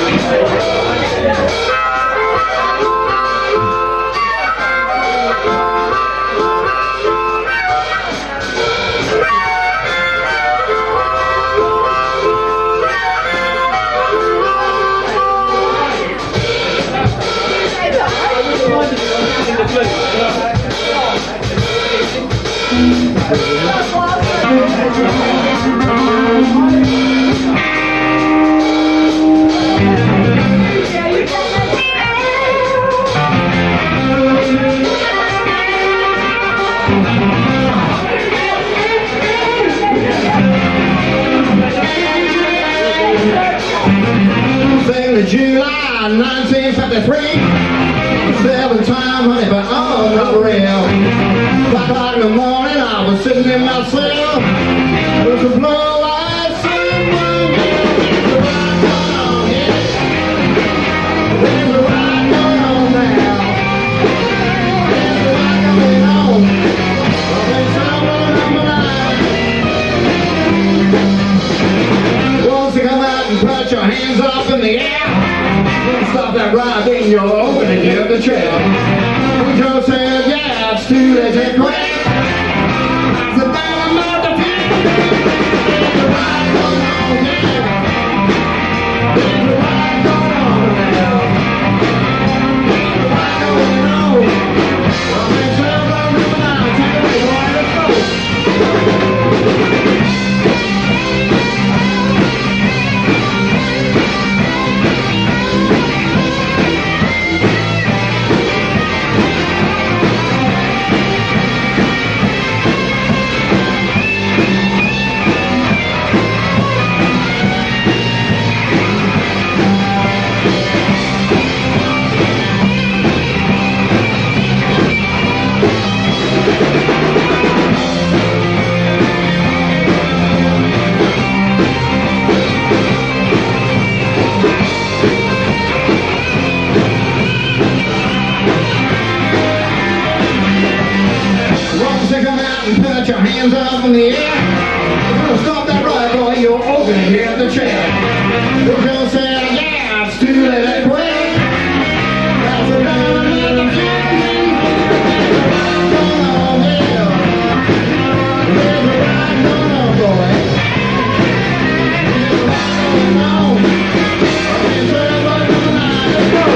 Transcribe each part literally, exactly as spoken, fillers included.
July nineteen fifty-three, seven time honey, but oh, not real. Five o'clock in the morning, I was sitting in my cell. There was a blue-eyed someone. There's a ride going on, yeah. There's a ride going on now. There's a ride going on. Oh, there's someone number nine. Wants to come out and put your hands up in the air. Stop that ride, then you're open and give the trail. Joe said, yeah, it's too late to quit. The band of the people. There's a ride going on, yeah. There's a ride going on now. There's a ride going on. Well, there's someone coming out. Take it away, boy, let's go. Put your hands up in the air. You're gonna stop that ride, boy. You're open here at the trail. The girl said, yeah, it's too late to quit. That's the down in the beginning. There's a ride going on, yeah. There's a ride going on, boy. There's a ride going on. There's a ride going on. Let's go.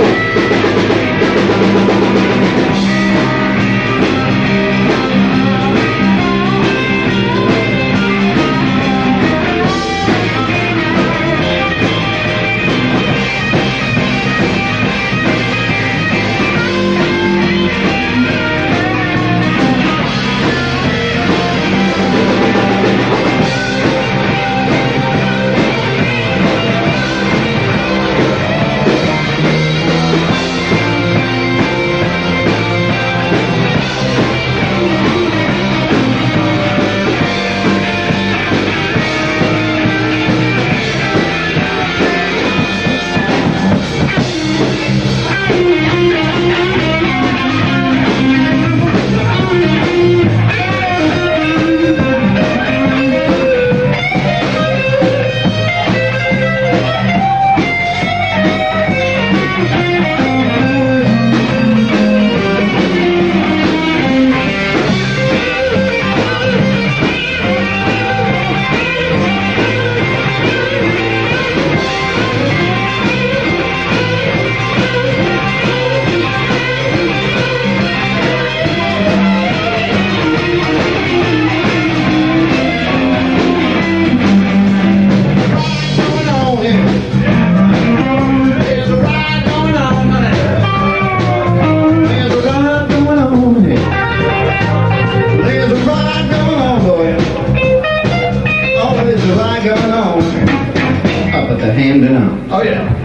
Going on. Up at the hand and on. Oh yeah.